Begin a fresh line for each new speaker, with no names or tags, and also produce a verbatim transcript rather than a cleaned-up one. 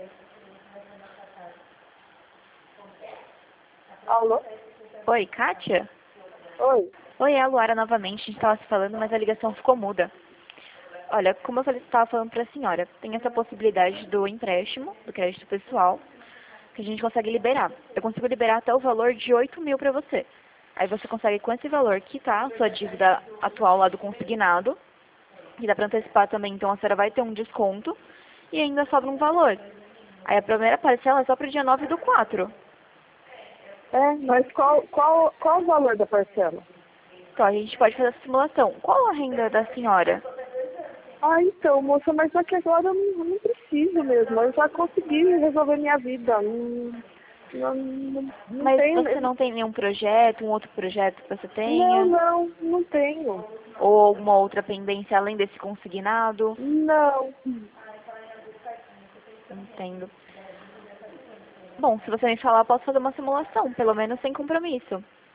Alô?
Oi, Kátia?
Oi.
Oi, é a Luara novamente. A gente estava se falando, mas a ligação ficou muda. Olha, como eu estava falando para a senhora, tem essa possibilidade do empréstimo, do crédito pessoal, que a gente consegue liberar. Eu consigo liberar até o valor de oito mil para você. Aí você consegue, com esse valor, quitar a sua dívida atual lá do consignado, que dá para antecipar também, então a senhora vai ter um desconto, e ainda sobra um valor. Aí a primeira parcela é só para o dia nove do quatro.
É, mas qual, qual, qual o valor da parcela?
Então, a gente pode fazer essa simulação. Qual a renda da senhora?
Ah, então, moça, mas só que agora eu não, não preciso mesmo. Eu já consegui resolver minha vida. Não, não, não, não
Mas
tenho.
você não tem nenhum projeto, um outro projeto que você
Não,
tenha?
não, não tenho.
Ou alguma outra pendência além desse consignado?
Não.
Entendo. Bom, se você me falar, eu posso fazer uma simulação, pelo menos sem compromisso.